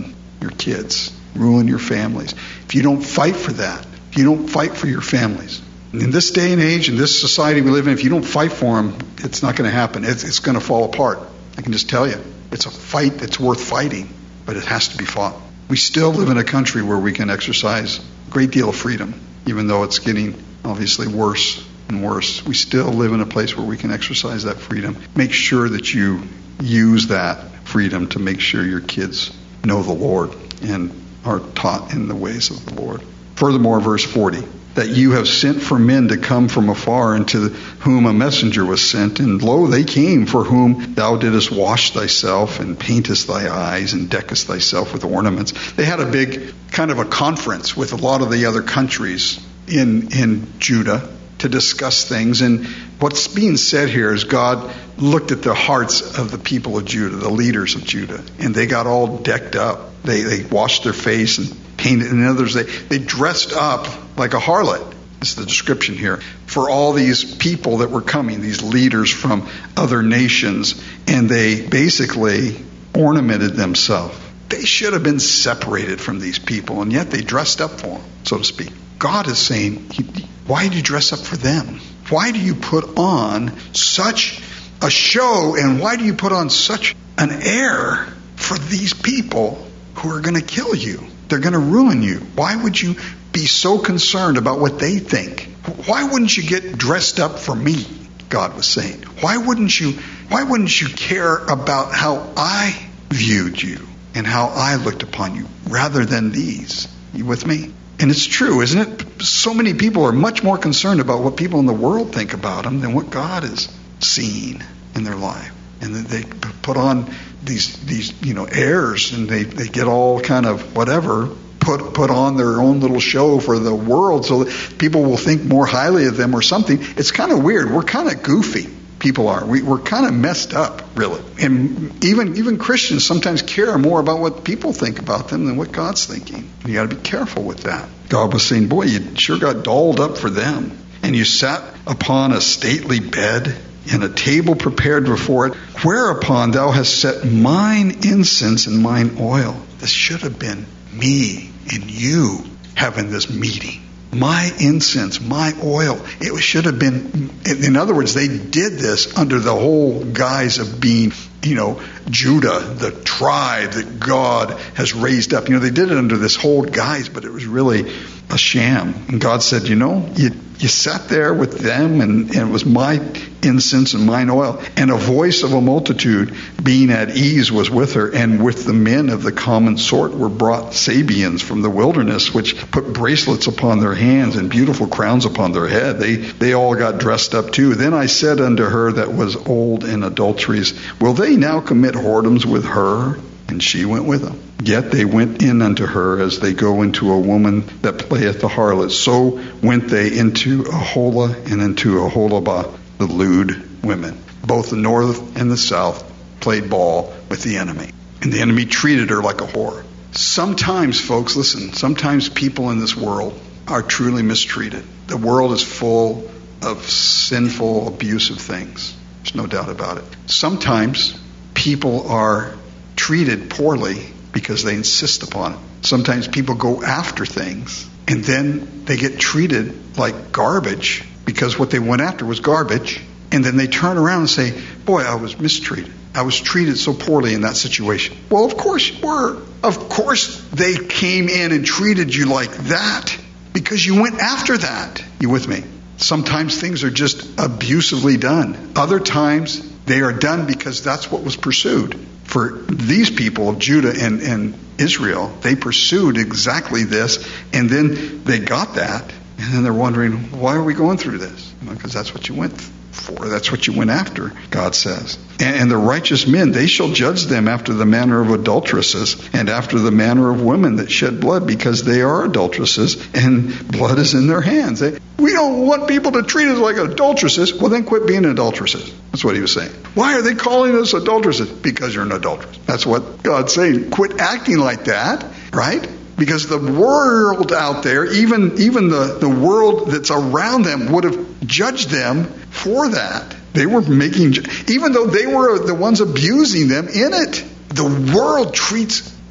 your kids, ruin your families. If you don't fight for that, if you don't fight for your families, in this day and age, in this society we live in, if you don't fight for them, it's not going to happen. It's, it's going to fall apart. I can just tell you. It's a fight that's worth fighting, but it has to be fought. We still live in a country where we can exercise a great deal of freedom, even though it's getting obviously worse and worse. We still live in a place where we can exercise that freedom. Make sure that you use that freedom to make sure your kids know the Lord and are taught in the ways of the Lord. Furthermore, verse forty, that you have sent for men to come from afar, and to whom a messenger was sent. And lo, they came, for whom thou didst wash thyself, and paintest thy eyes, and deckest thyself with ornaments. They had a big kind of a conference with a lot of the other countries in in Judah to discuss things. And what's being said here is God looked at the hearts of the people of Judah, the leaders of Judah, and they got all decked up. They they washed their face and painted, and others, they, they dressed up like a harlot. This is the description here. For all these people that were coming, these leaders from other nations, and they basically ornamented themselves. They should have been separated from these people, and yet they dressed up for them, so to speak. God is saying, why do you dress up for them? Why do you put on such a show, and why do you put on such an air for these people who are going to kill you? They're going to ruin you. Why would you be so concerned about what they think? Why wouldn't you get dressed up for me? God was saying. Why wouldn't you, why wouldn't you care about how I viewed you and how I looked upon you rather than these? You with me? And it's true, isn't it? So many people are much more concerned about what people in the world think about them than what God is seeing in their life. And they put on these, these you know, airs, and they, they get all kind of whatever, put put on their own little show for the world so that people will think more highly of them or something. It's kind of weird. We're kind of goofy. People are. We, we're kind of messed up, really. And even even Christians sometimes care more about what people think about them than what God's thinking. You got to be careful with that. God was saying, boy, you sure got dolled up for them. And you sat upon a stately bed, and a table prepared before it, whereupon thou hast set mine incense and mine oil. This should have been me and you having this meeting. My incense, my oil. It should have been, in other words, they did this under the whole guise of being, you know, Judah, the tribe that God has raised up. You know, they did it under this whole guise, but it was really a sham. And God said, you know, you you sat there with them, and, and it was my incense and mine oil. And a voice of a multitude being at ease was with her, and with the men of the common sort were brought Sabians from the wilderness, which put bracelets upon their hands and beautiful crowns upon their head. They they all got dressed up too. Then I said unto her that was old in adulteries, will they now commit whoredoms with her? And she went with them. Yet they went in unto her as they go into a woman that playeth the harlot. So went they into Aholah and into Aholabah, the lewd women. Both the north and the south played ball with the enemy. And the enemy treated her like a whore. Sometimes, folks, listen, sometimes people in this world are truly mistreated. The world is full of sinful, abusive things. There's no doubt about it. Sometimes people are treated poorly because they insist upon it. Sometimes people go after things, and then they get treated like garbage because what they went after was garbage, and then they turn around and say, boy, I was mistreated. I was treated so poorly in that situation. Well, of course you were. Of course they came in and treated you like that because you went after that. You with me? Sometimes things are just abusively done. Other times they are done because that's what was pursued. For these people of Judah and, and Israel, they pursued exactly this, and then they got that, and then they're wondering, why are we going through this? Because that's what you went for. That's what you went after, God says. And, and the righteous men, they shall judge them after the manner of adulteresses, and after the manner of women that shed blood, because they are adulteresses, and blood is in their hands. They, we don't want people to treat us like adulteresses. Well, then quit being adulteresses. That's what he was saying. Why are they calling us adulteresses? Because you're an adulteress. That's what God's saying. Quit acting like that, right? Because the world out there, even even the, the world that's around them would have judged them for that. They were making, even though they were the ones abusing them in it, the world treats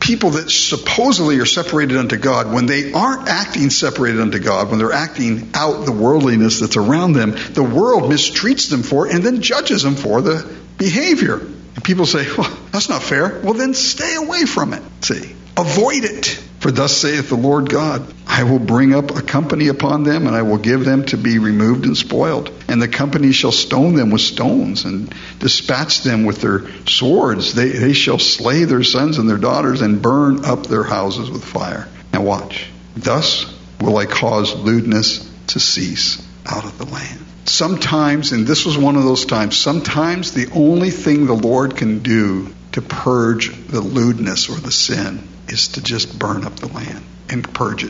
people that supposedly are separated unto God, when they aren't acting separated unto God, when they're acting out the worldliness that's around them, the world mistreats them for it and then judges them for the behavior. And people say, well, that's not fair. Well, then stay away from it. See, avoid it. For thus saith the Lord God, I will bring up a company upon them, and I will give them to be removed and spoiled. And the company shall stone them with stones, and dispatch them with their swords. They, they shall slay their sons and their daughters, and burn up their houses with fire. Now watch. Thus will I cause lewdness to cease out of the land. Sometimes, and this was one of those times, sometimes the only thing the Lord can do to purge the lewdness or the sin is to just burn up the land and purge it.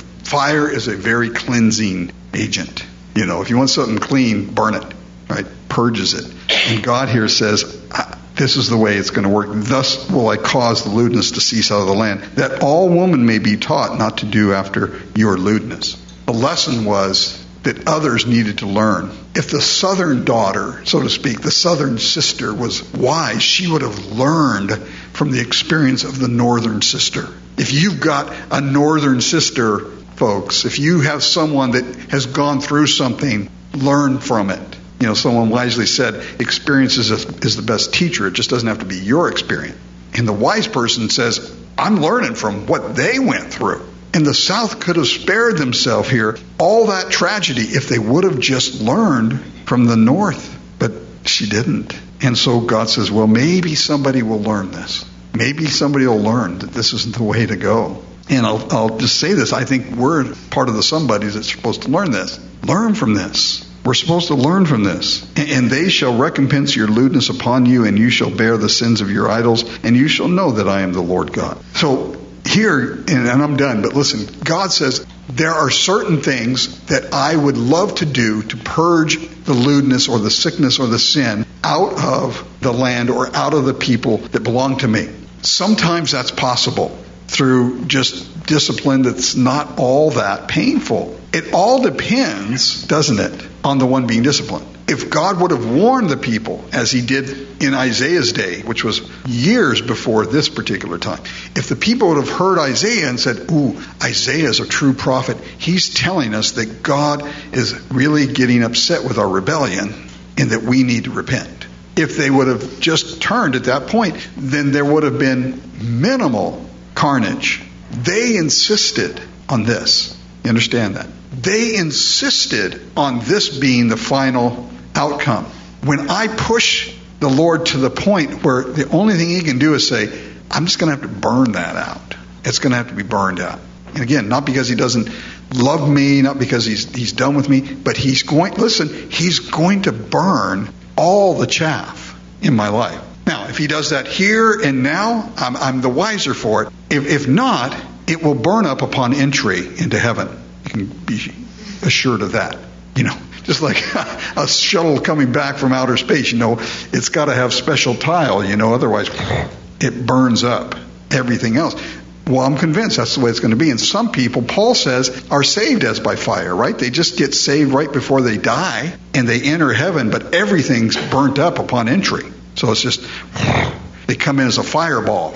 Fire is a very cleansing agent. You know, if you want something clean, burn it, right? Purges it. And God here says, this is the way it's going to work. Thus will I cause the lewdness to cease out of the land, that all woman may be taught not to do after your lewdness. The lesson was that others needed to learn. If the southern daughter, so to speak, the southern sister was wise, she would have learned from the experience of the northern sister. If you've got a northern sister, folks, if you have someone that has gone through something, learn from it. You know, someone wisely said, experience is, a, is the best teacher. It just doesn't have to be your experience. And the wise person says, I'm learning from what they went through. And the South could have spared themselves here all that tragedy if they would have just learned from the North. But she didn't. And so God says, well, maybe somebody will learn this. Maybe somebody will learn that this isn't the way to go. And I'll, I'll just say this. I think we're part of the somebodies that's supposed to learn this. Learn from this. We're supposed to learn from this. And they shall recompense your lewdness upon you, and you shall bear the sins of your idols, and you shall know that I am the Lord God. So here, and I'm done, but listen, God says, there are certain things that I would love to do to purge the lewdness or the sickness or the sin out of the land or out of the people that belong to me. Sometimes that's possible through just discipline that's not all that painful. It all depends, doesn't it, on the one being disciplined. If God would have warned the people, as he did in Isaiah's day, which was years before this particular time, if the people would have heard Isaiah and said, ooh, Isaiah is a true prophet, he's telling us that God is really getting upset with our rebellion and that we need to repent. If they would have just turned at that point, then there would have been minimal carnage. They insisted on this. You understand that? They insisted on this being the final outcome. When I push the Lord to the point where the only thing he can do is say, I'm just going to have to burn that out. It's going to have to be burned out. And again, not because he doesn't love me, not because he's he's done with me, but he's going, listen, he's going to burn all the chaff in my life. Now, if he does that here and now, I'm, I'm the wiser for it. If, if not, it will burn up upon entry into heaven. You can be assured of that. You know, just like a shuttle coming back from outer space, you know, it's got to have special tile, you know, otherwise it burns up everything else. Well, I'm convinced that's the way it's going to be. And some people, Paul says, are saved as by fire, right? They just get saved right before they die and they enter heaven, but everything's burnt up upon entry. So it's just, they come in as a fireball,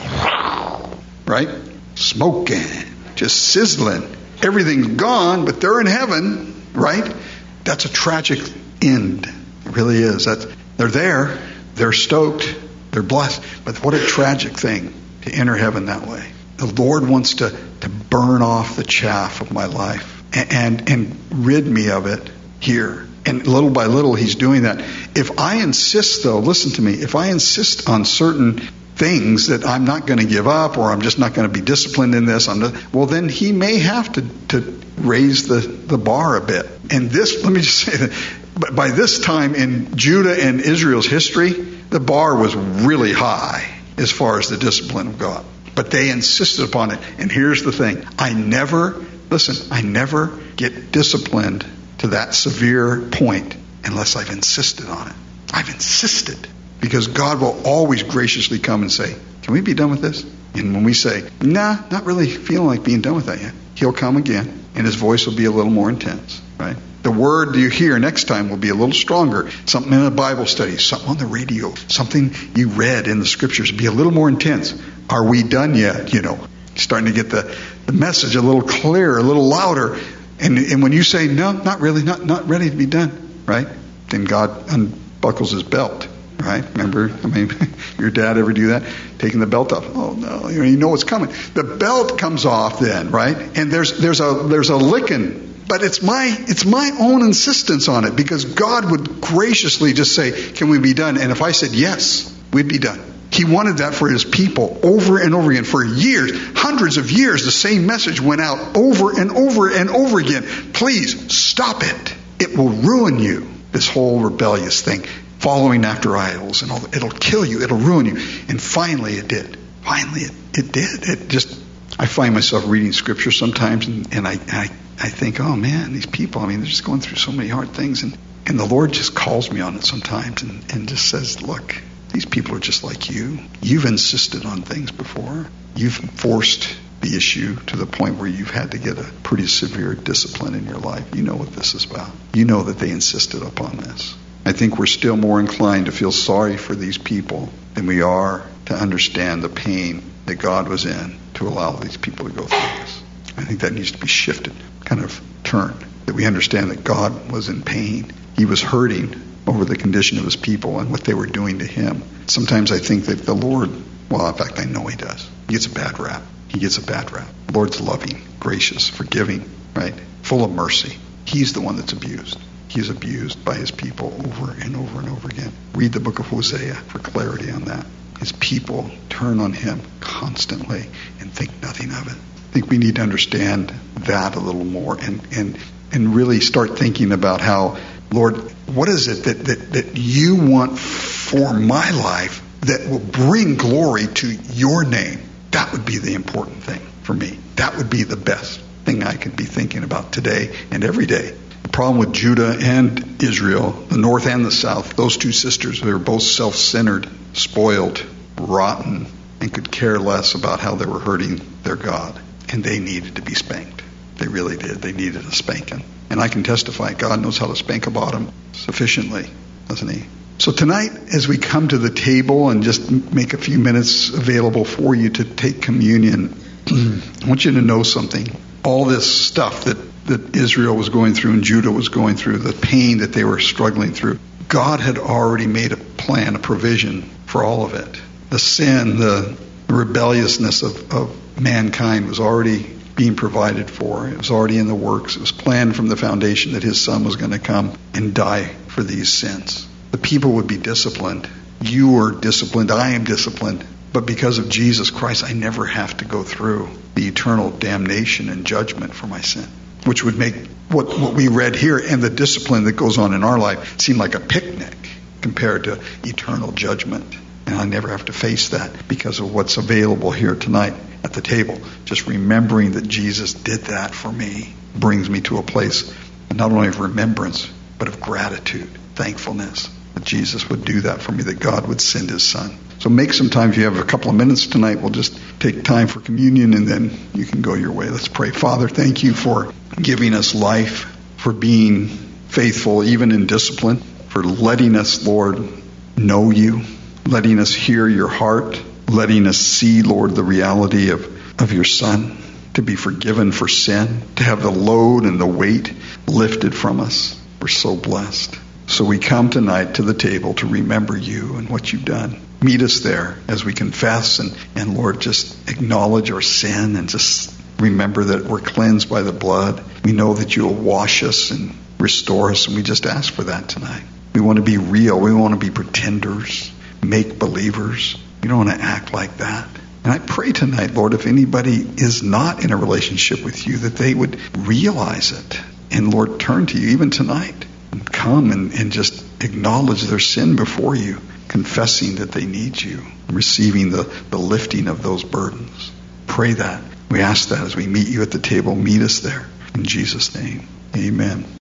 right? Smoking, just sizzling. Everything's gone, but they're in heaven, right? That's a tragic end. It really is. That's, they're there. They're stoked. They're blessed. But what a tragic thing to enter heaven that way. The Lord wants to, to burn off the chaff of my life and, and, and rid me of it here. And little by little, he's doing that. If I insist, though, listen to me, if I insist on certain things that I'm not going to give up, or I'm just not going to be disciplined in this, I'm not, well, then he may have to, to raise the, the bar a bit. And this, let me just say that by this time in Judah and Israel's history, the bar was really high as far as the discipline of God. But they insisted upon it. And here's the thing. I never, listen, I never get disciplined to that severe point unless I've insisted on it. I've insisted. Because God will always graciously come and say, can we be done with this? And when we say, nah, not really feeling like being done with that yet, he'll come again and his voice will be a little more intense, right? The word you hear next time will be a little stronger. Something in a Bible study, something on the radio, something you read in the scriptures will be a little more intense. Are we done yet? You know, starting to get the, the message a little clearer, a little louder. And, and when you say, no, not really, not, not ready to be done, right? Then God unbuckles his belt, right? Remember, I mean, your dad ever do that? Taking the belt off. Oh no, you know, you know what's coming. The belt comes off then, right? And there's, there's a, there's a licking. But it's my it's my own insistence on it, because God would graciously just say, can we be done? And if I said yes, we'd be done. He wanted that for his people over and over again. For years, hundreds of years, the same message went out over and over and over again. Please stop it. It will ruin you. This whole rebellious thing, following after idols, and all, it'll kill you. It'll ruin you. And finally it did. Finally it, it did. It just, I find myself reading scripture sometimes, and, and I, I I think, oh man, these people, I mean, they're just going through so many hard things. And, and the Lord just calls me on it sometimes and, and just says, look, these people are just like you. You've insisted on things before. You've forced the issue to the point where you've had to get a pretty severe discipline in your life. You know what this is about. You know that they insisted upon this. I think we're still more inclined to feel sorry for these people than we are to understand the pain that God was in to allow these people to go through this. I think that needs to be shifted, kind of turned, that we understand that God was in pain. He was hurting over the condition of his people and what they were doing to him. Sometimes I think that the Lord, well, in fact, I know he does. He gets a bad rap. He gets a bad rap. The Lord's loving, gracious, forgiving, right? Full of mercy. He's the one that's abused. He's abused by his people over and over and over again. Read the book of Hosea for clarity on that. His people turn on him constantly and think nothing of it. I think we need to understand that a little more and, and, and really start thinking about how, Lord, what is it that, that, that you want for my life that will bring glory to your name? That would be the important thing for me. That would be the best thing I could be thinking about today and every day. The problem with Judah and Israel, the north and the south, those two sisters, they were both self-centered, spoiled, rotten, and could care less about how they were hurting their God. And they needed to be spanked. They really did. They needed a spanking. And I can testify, God knows how to spank a bottom sufficiently, doesn't he? So tonight, as we come to the table and just make a few minutes available for you to take communion, I want you to know something. All this stuff that, that Israel was going through and Judah was going through, the pain that they were struggling through, God had already made a plan, a provision for all of it. The sin, the rebelliousness of, of mankind was already being provided for. It was already in the works. It was planned from the foundation that his son was going to come and die for these sins. The people would be disciplined. You are disciplined. I am disciplined. But because of Jesus Christ, I never have to go through the eternal damnation and judgment for my sin, which would make what, what we read here and the discipline that goes on in our life seem like a picnic compared to eternal judgment. And I never have to face that because of what's available here tonight at the table. Just remembering that Jesus did that for me brings me to a place not only of remembrance, but of gratitude, thankfulness that Jesus would do that for me, that God would send his son. So make some time. If you have a couple of minutes tonight, we'll just take time for communion and then you can go your way. Let's pray. Father, thank you for giving us life, for being faithful even in discipline, for letting us, Lord, know you, letting us hear your heart, letting us see, Lord, the reality of, of your Son, to be forgiven for sin, to have the load and the weight lifted from us. We're so blessed. So we come tonight to the table to remember you and what you've done. Meet us there as we confess and, and Lord, just acknowledge our sin and just remember that we're cleansed by the blood. We know that you will wash us and restore us, and we just ask for that tonight. We want to be real. We want to be pretenders, make believers. We don't want to act like that. And I pray tonight, Lord, if anybody is not in a relationship with you, that they would realize it and, Lord, turn to you even tonight and come and, and just acknowledge their sin before you, confessing that they need you, receiving the, the lifting of those burdens. Pray that. We ask that as we meet you at the table. Meet us there. In Jesus' name, amen.